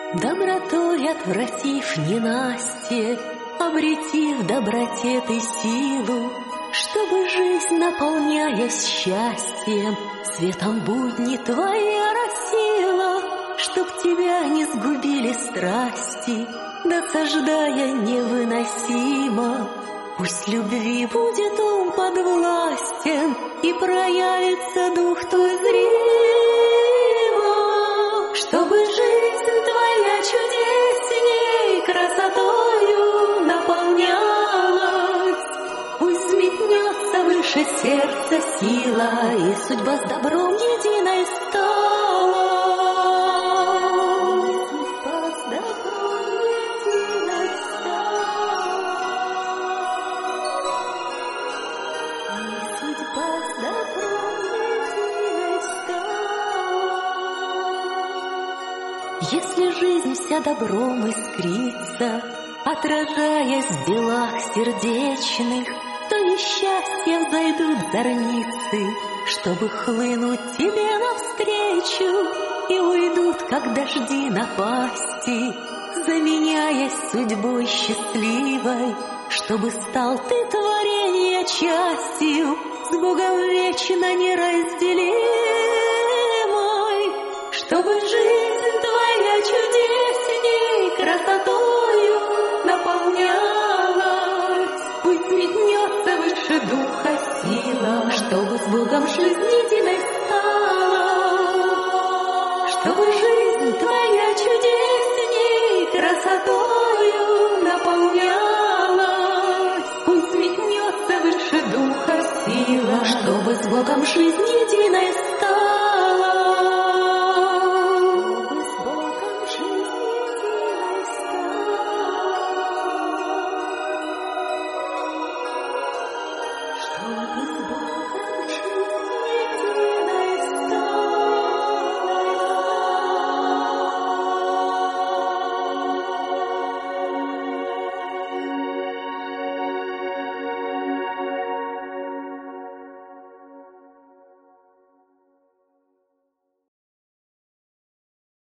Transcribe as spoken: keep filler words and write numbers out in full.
Добротой отвратив ненастье, обрети в доброте ты силу, чтобы жизнь, наполняясь счастьем, светом будни твоя росила, чтоб тебя не сгубили страсти, досаждая невыносимо. Пусть любви будет ум подвластен, и проявится дух твой зримо, чтобы жизнь твоя чудесней красотою наполнялась. Пусть взметнется выше сердца сила, и судьба с добром единой стала. Судьба с добром единой стала. Судьба с добром единой стала. Если жизнь вся добром искрится, отражаясь в делах сердечных, то несчастья взойдут зорницы, чтобы хлынуть тебе навстречу, и уйдут, как дожди напасти, заменяясь судьбой счастливой, чтобы стал ты творенья частью, с Богом вечно неразделимой, чтобы жизнь твоя чудесней красотою наполнялась. Пусть метнется выше духа сила, чтобы с Богом жизнь единой стала, чтобы жизнь твоя чудесней красотою наполнялась. Пусть метнется выше духа сила, чтобы с Богом жизнь